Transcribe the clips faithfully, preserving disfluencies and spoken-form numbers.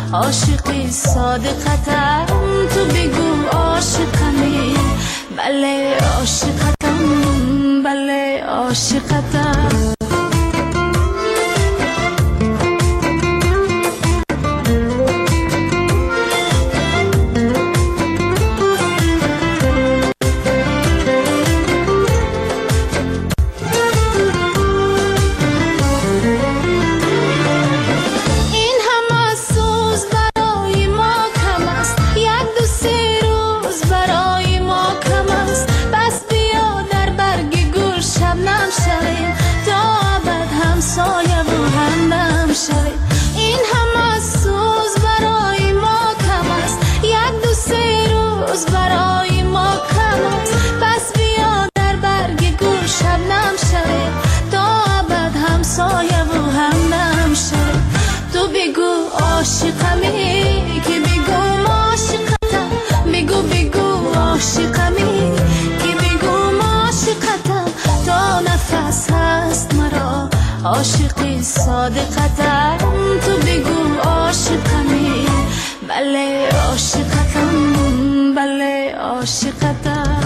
عاشقی صادقتم تو بگو عاشقمی بله عاشقتم بله عاشقتم عاشقمی که بگو عاشقتم بگو بگو عاشقمی که بگو عاشقتم تا نفس هست مرا عاشقی صادقتم تو بگو عاشقمی بله عاشقتم بله عاشقتم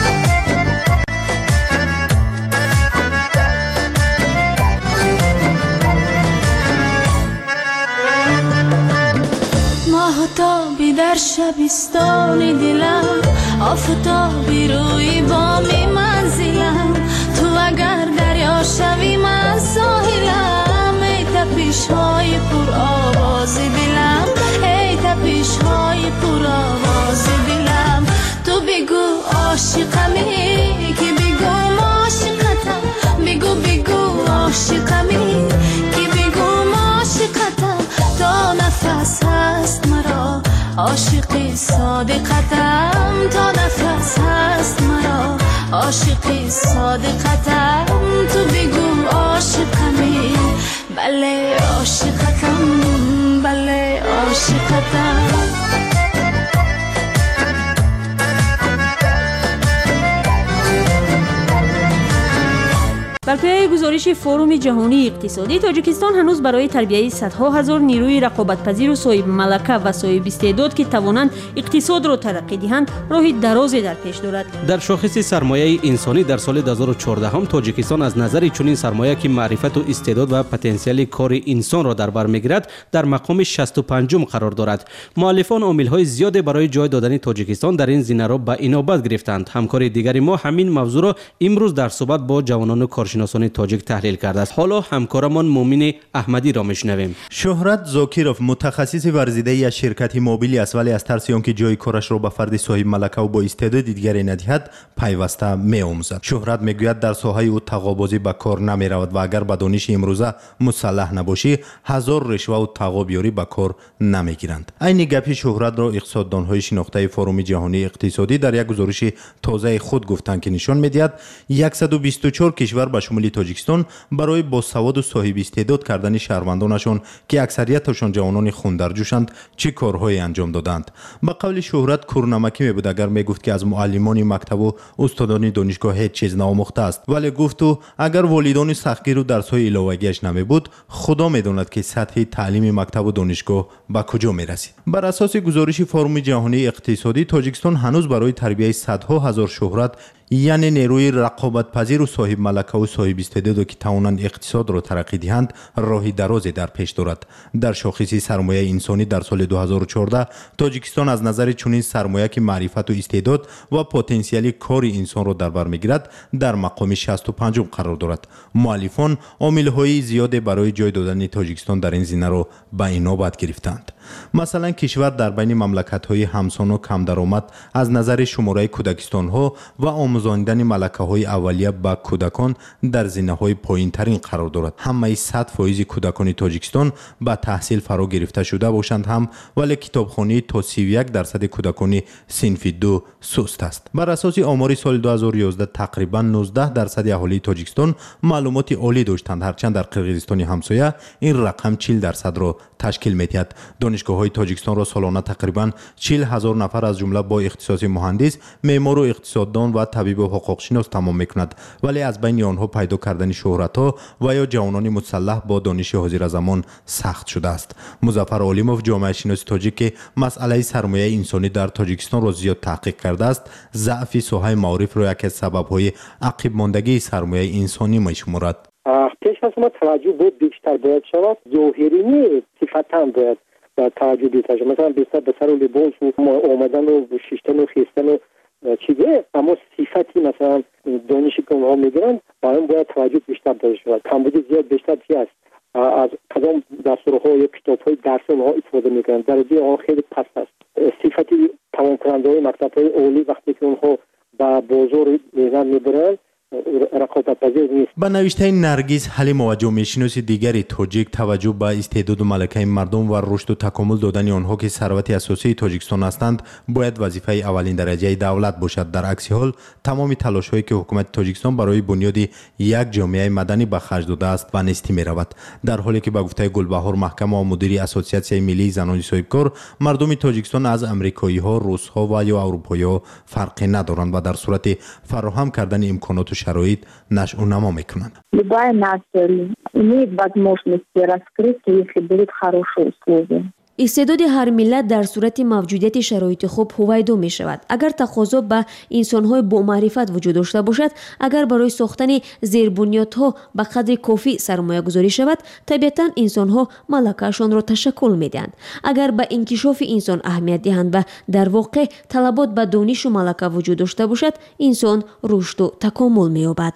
آفتابی در شبستان دلم آفتابی روی بامی منزلم تو اگر دریا شوی من ساحلم ای تپش های پر آواز دلم ای تپش های پر آواز دلم تو بگو عاشقمی که بگو عاشقتم بگو بگو عاشقمی که بگو عاشقتم تا نفس هست مرا عاشقی صادقتم تا نفس هست مرا عاشقی صادقتم تو بگو عاشقمی بله عاشقتم بله عاشقتم بر پایه گزارش فروم جهانی اقتصادی تاجیکستان هنوز برای تربیت صدها هزار نیروی رقابت‌پذیر و صاحب ملکه و صاحب استعداد که توانند اقتصاد را ترقی دهند راه درازی در پیش دارد. در شاخص سرمایه انسانی در سال دو هزار و چهارده هم تاجیکستان از نظر چنین سرمایه که معرفت و استعداد و پتانسیل کار انسان را در بر میگیرد در مقام شصت و پنجم قرار دارد. مؤلفان عامل‌های زیاد برای جای دادن تاجیکستان در این زمینه را به اینابت گرفتند. همکار دیگری ما همین موضوع را امروز در صحبت با جوانان و کارشناسان تاجیک تحلیل کرده است. حالا همکارمان مومن احمدی را میشنویم. شهرت زاکیروف متخصص ورزیده از شرکت موبیلی است، ولی از ترس آنکه جای کارش را به فرد صاحب ملکه و با استعداد دیگری ندهد پیوسته می‌آموزد. شهرت میگوید در ساحه او تقابازی به کار نمی‌رود و اگر به دانش امروزه مسلح نباشی هزار رشوه و تقابیاری به کار نمیگیرند. این گپی شهرت را اقتصاددان‌های شناخته فروم جهانی اقتصادی در یک گزارش تازه خود گفتند که نشان می‌دهد صد و بیست و چهار کشور به شمول تاجیکستان برای با سواد و صاحب استعداد کردن شهروندانشان که اکثریتشان جوانان خون در جوشند چه کارهایی انجام دادند. به قول شهرت کورنمکی میبود اگر میگفت که از معلمان مکتب و استادان دانشگاه هیچ چیز ناموخته است، ولی گفت او اگر والدان سختگیر و درس‌های علاوه‌ایش نمیبود خدا میداند که سطح تعلیم مکتب و دانشگاه به کجا میرسید. بر اساس گزارش فروم جهانی اقتصادی تاجیکستان هنوز برای تربیت صدها هزار شهرت یعنی نیروی رقابت پذیر و صاحب ملکه و صاحب استعداد که توانند اقتصاد را ترقی دهند راهی درازی در پیش دارد. در شاخص سرمایه انسانی در سال دو هزار و چهارده تاجیکستان از نظر چنین سرمایه که معرفت و استعداد و پتانسیل کار انسان را در بر میگیرد در مقام شصت و پنجم قرار دارد. مؤلفان عامل‌های زیاد برای جای دادن تاجیکستان در این زمینه را به اینابت گرفتند. مثلا کشور در بین مملکت‌های همسان و کم درآمد از نظر شماره کودکستان‌ها و آموزاندن ملکه‌های اولیه به کودکان در زمینه‌های پایین‌ترین قرار دارد. همه صد فایز کودکان تاجیکستان به تحصیل فرا گرفته شده باشند هم، ولی کتابخوانی تا سی و یک درصد کودکان صنف دو سست است. بر اساس آمار سال دو هزار و یازده تقریبا نوزده درصد اهالی تاجیکستان معلومات عالی داشتند، هرچند در قرقیزستان همسایه این رقم چهل درصد را تشکیل می‌دهد. دانشگاه‌های تاجیکستان را سالانه تقریبا چهل هزار نفر از جمله با اختصاص مهندس، معمار و اقتصاددان و طبیب طبیب و حقوقشناس تمام میکند، ولی از بین آنها پیدا کردن شهرت‌ها و یا جوانان مسلح با دانش حاضر زمان سخت شده است. مظفر علیموف، جامعه شناس تاجیک که مسئله سرمایه انسانی در تاجیکستان را زیاد تحقیق کرده است، ضعف ساحه معارف را یکی از سبب‌های عقب ماندگی سرمایه انسانی می‌شمارد. پیش از ما توجه بود بیشتر باید شود، ظاهری نیست، صفتاً باید توجه بیشتر شود. مثلا بیشتر به سر و لباس و آمدن و شیشتن و خیستن و چیزه، اما صفتی مثلا دانشی که اونها میگیرن باید باید توجه بیشتر داشته شود. کمبود زیاد بیشتر چی است؟ از کدام دستورها یا کتاب‌های درس اونها استفاده میکنن، درجه آنها خیلی پست است. صفتی تمام کننده های مکتب‌های عالی وقتی که اونها با بازار میزن میبرن رقابت پذیر نیست. با نوشته نرگس حلیم، جامعه شناس دیگری تاجیک، توجه به استعداد و ملکه مردم و رشد و تکامل دادن آنها که ثروت اساسی تاجیکستان هستند باید وظیفه اولین درجه دولت باشد. در عکس حال تمام تلاش هایی که حکومت تاجیکستان برای بنیاد یک جامعه مدنی به خرج داده است و نیستی می رود، در حالی که به گفته گلبهار محکمه و مدیر اسوسیاسیون ملی زنان صاحبکار، مردم تاجیکستان از امریکایی ها، روس ها و یا اروپایی ها فرقی ندارند و در صورت فراهم کردن امکانات و شرایط نشأ و نما میکنند. Любая нация имеет возможность раскрыть, если будут хорошие условия. استعداد هر ملت در صورت موجودیت شرایط خوب هویدا می شود. اگر تقاضا به انسان‌های با معرفت وجود داشته باشد، اگر برای ساختن زیربنیادها به قدر کافی سرمایه گذاری شود، طبیعتاً انسان‌ها ملکه‌شان را تشکل می‌دهند. اگر به انکشاف انسان اهمیت دهند و در واقع طلبات به دانش و ملکه وجود داشته باشد، انسان رشد و تکامل می‌یابد.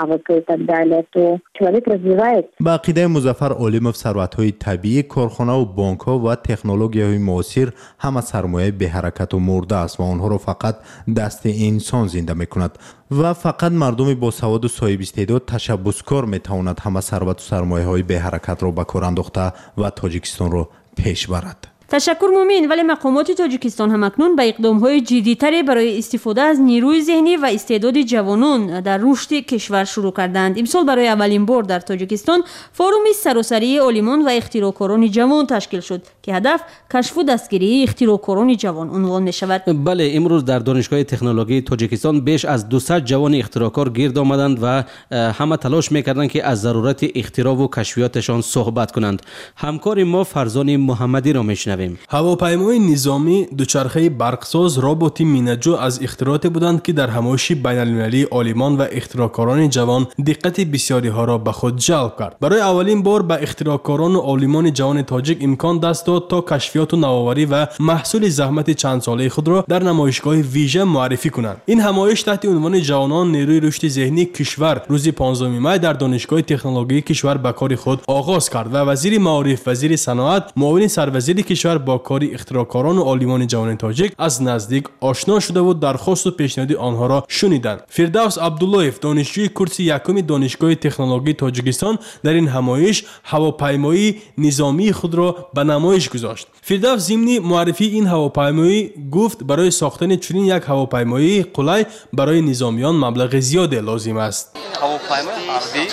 با عقیده مظفر علیموف، ثروت‌های طبیعی، کارخانه و بانک‌ها و تکنولوژی‌های معاصر همه سرمایه به حرکت و مرده است و آنها را فقط دست انسان زنده می‌کند و فقط مردم با سواد و صاحب استعداد تشبثکار می‌تواند همه ثروت و سرمایه‌های به حرکت را به کار انداخته و تاجیکستان را پیش برد. تشکر مومین. ولی مقامات تاجیکستان هم اکنون به اقدام‌های جدی‌تری برای استفاده از نیروی ذهنی و استعداد جوانان در رشد کشور شروع کردند. امسال برای اولین بار در تاجیکستان فوروم سراسری عالمان و اختراعکاران جوان تشکیل شد که هدف کشف و دستگیری اختراعکاران جوان عنوان می‌شود. بله، امروز در دانشگاه تکنولوژی تاجیکستان بیش از دویست جوان اختراعکار گرد آمدند و همه تلاش می‌کردند که از ضرورت اختراع و کشفیاتشان صحبت کنند. همکار ما فرزان محمدی را می‌شنویم. هواپیمای نظامی، دوچرخه برقساز، ربات مینجو از اختراعاتی بودند که در همایش بین‌المللی عالمان و اختراعکاران جوان دقت بسیاری ها را به خود جلب کرد. برای اولین بار به اختراعکاران و عالمان جوان تاجیک امکان دست داد تا کشفیات و نوآوری و محصول زحمت چند ساله خود را در نمایشگاه ویژه معرفی کنند. این همایش تحت عنوان جوانان نیروی رشد ذهنی کشور روز پانزدهم می در دانشگاه تکنولوژی کشور به کار خود آغاز کرد و وزیر معارف، وزیر صنعت، معاون سروزیر کشور با کار اختراعکاران و عالمان جوان تاجیک از نزدیک آشنا شده و درخواست و پیشنهاد آنها را شنیدند. فردوس عبداللهیف، دانشجوی کورس یکم دانشگاه تکنولوژی تاجیکستان، در این همایش هواپیمای نظامی خود را به نمایش گذاشت. فردوس ضمن معرفی این هواپیمای گفت برای ساختن چنین یک هواپیمای قلای برای نظامیان مبلغ زیاد لازم است. هواپیمای حربی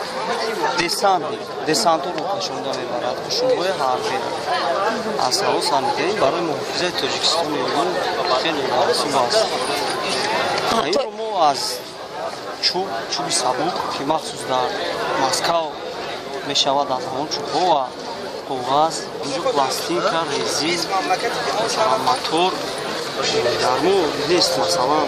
دسانت دسانت رو نشونده میبرد. خشونگوی حربی از هوا سنگی برای محافظت تاجیکستان میگن خیلی لازم است. این رو ما از چوب چوب سبک که مخصوص در مسکو میشود از همون چوب ها و کاغذ، اینجا پلاستیک، رزین، مثلا موتور درمو نیست. مثلا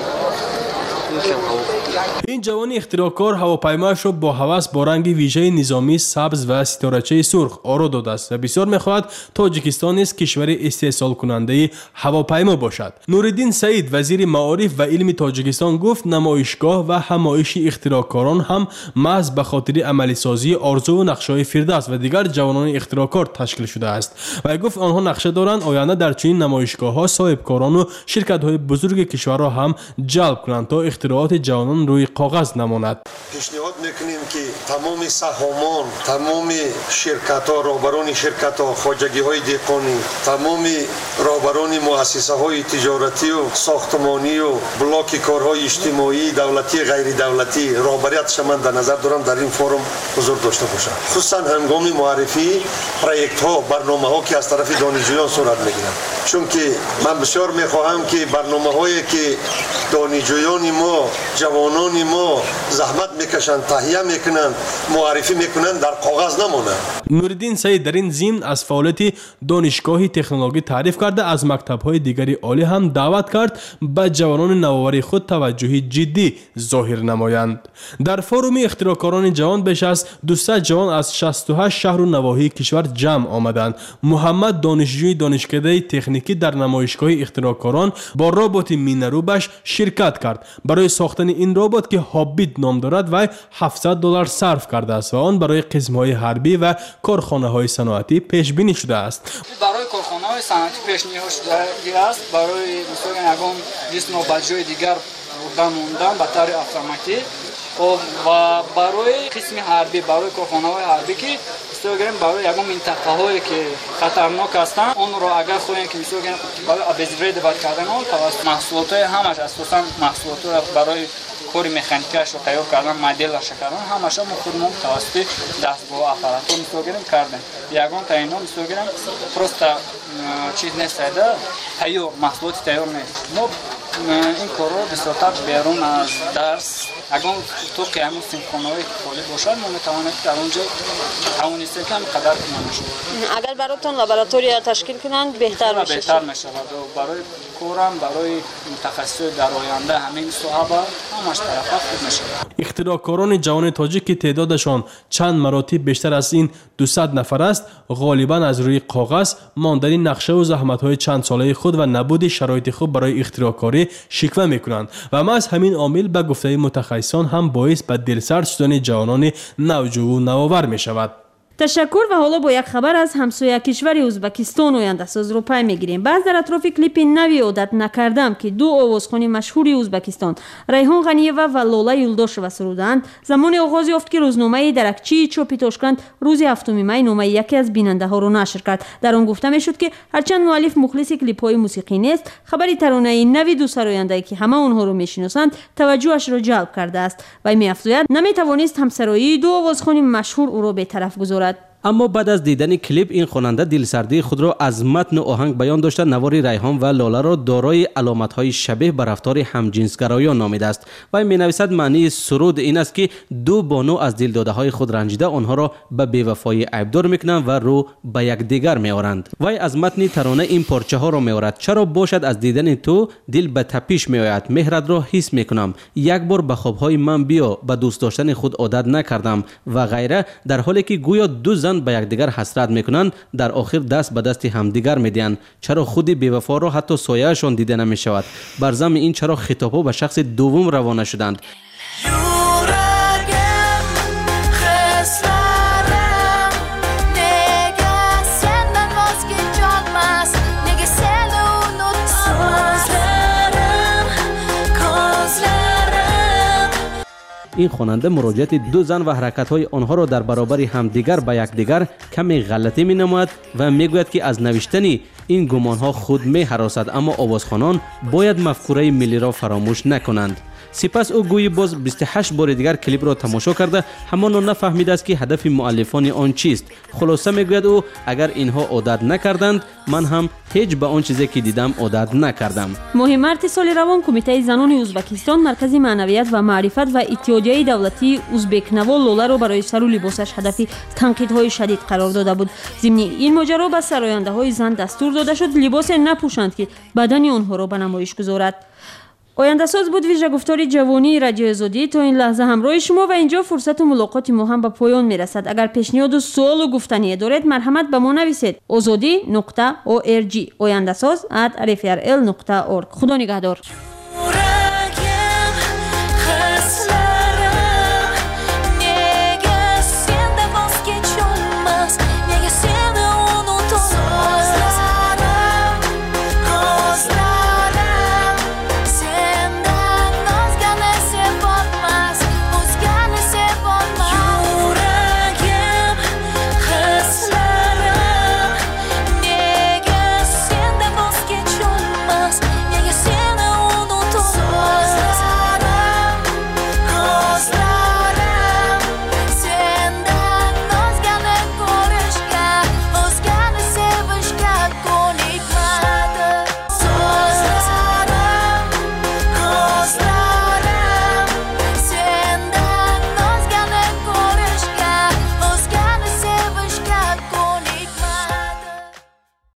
این جوان اختراعکار هواپیمایش را با هوس با رنگ ویژه نظامی سبز و ستارچه سرخ آرا داده است و بسیار می‌خواهد تاجیکستان نیز کشور استحصال کننده هواپیما باشد. نورالدین سعید، وزیر معارف و علم تاجیکستان، گفت نمایشگاه و همایش اختراعکاران هم محض به خاطر عملی سازی آرزو و نقشه‌های فردوس و دیگر جوانان اختراعکار تشکیل شده است و گفت آنها نقشه دارند آینده در چنین نمایشگاه‌ها صاحبکاران و شرکت‌های بزرگ کشور را هم جلب کنند تا اختراعات جوانان روی کاغذ نماند. پیشنهاد میکنیم که تمام سهامان، تمام شرکت‌ها، راهبران شرکت‌ها، خواجگی‌های دهقانی، تمام راهبران مؤسسه‌های تجارتی و ساختمانی و بلاک کارهای اجتماعی، دولتی، غیر دولتی، راهبریتش من در نظر دارم در این فورم حضور داشته باشند. خصوصا هنگام معرفی پروژه‌ها، برنامه‌ها که از طرف دانشجویان صورت می‌گیرد. چون که من بسیار می‌خواهم که برنامه‌هایی که دانشجویان ما ما جوانان ما زحمت میکشند تهیه میکنند معرفی میکنند در کاغذ نمونه. نوردین سعید در این ضمن از فعالیت دانشگاه تکنولوژی تعریف کرده از مکتب‌های دیگری عالی هم دعوت کرد به جوانان نوآوری خود توجه جدی ظاهر نمایند. در فروم اختراعکاران جوان بیش از دویست جوان از شصت و هشت شهر و نواحی کشور جمع آمدند. محمد دانشجوی دانشکده تکنیکی در نمایشگاه اختراعکاران با ربات مینروبش شرکت کرد. برای ساختن این ربات که هابیت نام دارد و هفتصد دلار صرف کرده است و آن برای قسم‌های حربی و کارخانه‌های صنعتی پیش بینی شده است. برای کارخانه‌های صنعتی پیش بینی شده است. برای مثلا اگم جسم و بجای دیگر بردن موندن به طور اتوماتیک و برای قسم حربی برای کارخانه‌های حربی که می‌گیم برای اگم منطقه‌هایی که خطرناک هستند اون رو اگر خواهیم که می‌گیم برای ابزار دبات کردن اون توسط محصولات همش اساساً محصولات برای کاری مکانیکیش رو تیار کردن مدلش کردن همش ما خودمون توسط دستگاه آپاراتور می‌گیم کردن یگان تا اینا می‌گیم پروست چیز نیست تیار محصولات تیار نیست ما این کار رو بسیار بیرون از درس اگر تو که همون سیمخانه‌های خالی باشد ما می‌توانیم در اونجا توانسته کم قدر کنیم. اگر براتون لابراتوری تشکیل کنن بهتر میشه. بهتر میشه و برای کارم برای متخصص در آینده همین صحبه همش طرفا خوب میشه. اختراعکاران جوان تاجیک که تعدادشان چند مراتب بیشتر از این دویست نفر است غالبا از روی کاغذ ماندنی نقشه و زحمت‌های چند ساله خود و نبود شرایط خوب برای اختراعکاری شکوه میکنند و ما از همین عامل به گفته متخصصان هم باعث به دلسرد شدن جوانان نوجو و نوآور می شود. تشکر و حالا با یک خبر از همسایه کشور ازبکستان آینده‌ساز رو پی میگیریم. بعد در اطراف کلیپ نوی عادت نکردم که دو آوازخوان مشهور ازبکستان ریحان غنییوا و لاله یولداشوا سرودند زمان آغاز یافت که روزنامه درکچی چاپی تاشکند روز هفتم می نامه یکی از بیننده ها را نشر کرد. در آن گفته میشد که هرچند مؤلف مخلص کلیپ های موسیقی نیست خبری ترانه نوی دو سراینده که همه آنها را میشناسند توجهش را جلب کرده است و می‌افزاید نمیتوانست همسرایی دو آوازخوان مشهور او را به طرف گذارد. اما بعد از دیدن کلیپ این خواننده دلسردی خود را از متن و آهنگ بیان داشته نوار ریحان و لاله را دارای علامت‌های شبیه به رفتار همجنسگرایان نامیده است و می‌نویسد معنی سرود این است که دو بانو از دلداده‌های خود رنجیده آنها را به بی‌وفایی عیبدار می‌کنند و رو به یکدیگر می‌آورند. وای از متن ترانه این پارچه ها را می‌آورد چرا باشد از دیدن تو دل به تپش می‌آید مهرت را حس می‌کنم یک بار به خواب‌های من بیا به دوست داشتن خود عادت نکردم و غیره در حالی که گویا دو زن به یکدیگر حسرت میکنند در آخر دست به دست همدیگر میدهند چرا خود بی‌وفا را حتی سایه‌شان دیده نمیشود بر ضمن این چرا خطابها به شخص دوم روانه شدند. این خواننده مراجعت دو زن و حرکت‌های آنها را در برابر همدیگر به یکدیگر کمی غلطی می‌نماید و میگوید که از نوشتن این گمان‌ها خود می‌هراسد اما آوازخوانان باید مفکوره ملی را فراموش نکنند. سپس او گویی باز بیست و هشت بار دیگر کلیپ را تماشا کرده همان را نفهمیده است که هدف مؤلفان آن چیست. خلاصه میگوید او اگر اینها عادت نکردند من هم هیچ به آن چیزی که دیدم عادت نکردم. ماه مارس سال روان کمیته زنان ازبکستان مرکز معنویت و معرفت و اتحادیه دولتی ازبک‌نوا لاله را برای سر و لباسش هدف تنقیدهای شدید قرار داده بود. ضمن این ماجرا به سراینده‌های زن دستور داده شد لباس نپوشند که بدن آنها را به نمایش گذارد. آینده ساز بود ویژه گفتار جوانی رادیو آزادی تا این لحظه همراه شما و اینجا فرصت ملاقات ما هم به پایان میرسد. اگر پیشنهاد و سوال و گفتنی دارید مرحمت به ما نویسید azadi نقطه org آینده ساز ات ار اف ار ال نقطه org. خدا نگهدار.